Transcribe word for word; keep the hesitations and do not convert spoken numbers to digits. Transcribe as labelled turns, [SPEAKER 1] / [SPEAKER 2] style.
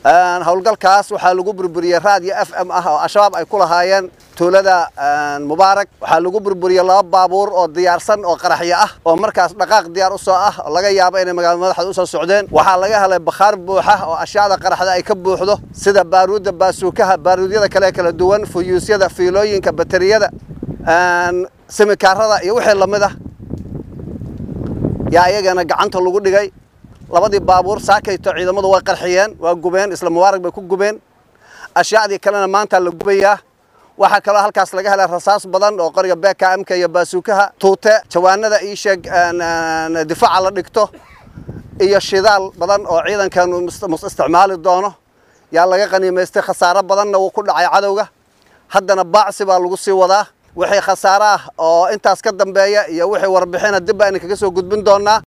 [SPEAKER 1] howlgalkaas waxaa lagu burburiyay raadiyo F M ah oo Al-Shabaab ay ku lahaayeen tuulada Mubaarak waxaa lagu burburiyay laba baabuur oo diyaarsan oo qaraxyo ah oo markaas dhaqaaq diyaar u soo ah laga yaabo inay magaalada madaxda u soo socdeen waxaa laga helay bakhaar buuxa oo ashyaada qaraxda ay ka buuxdo sida baaruudda baasuukaha baaruudyada kale kala duwan fuyuusyada fiilooyinka batariyada aan simikaarada iyo wixii lamid ah yaa iyagana gacanta lagu dhigay labadii baabuur saakayto ciidamadu way qarxiyeen waa gubeen isla Mubaarak bay ku gubeen ashyaadii kalena maanta la gubayaa waxa kale halkaas laga helay rasaas badan oo qoriga B K M-ka iyo baasuukaha tuute jawaanada ii sheeg difaaca la dhigto iyo shidaal badan oo ciidankan isticmaali doono yaa laga qaniimaystay khasaaro badanna uu ku dhacay cadawga haddana baacsi baa lagu sii wadaa wixii khasaaro ah oo intaas ka dambeeya iyo wixii warbixina dib baan kaga soo gudbin doonaa